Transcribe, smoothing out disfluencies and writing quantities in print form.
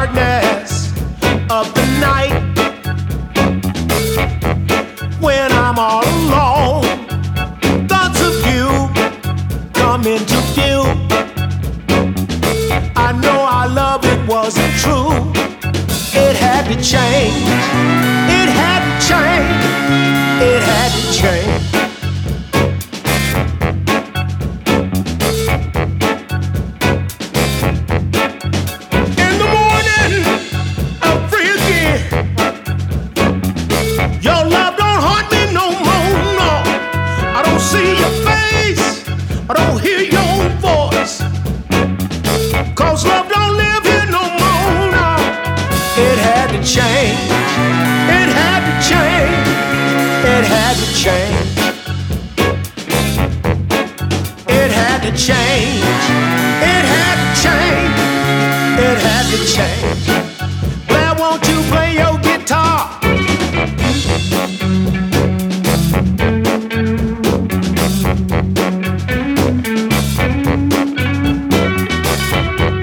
darkness of the night, when I'm all alone, thoughts of you come into view. I know our love, it wasn't true. It had to change. It had to change. It had to change. In the morning, I'm free again. Your love don't haunt me no more, no. I don't see your face, I don't hear your voice, 'cause love don't live here no more, no. It had to change. It had to change. It had to change. It had to change. It had to change. It had to change.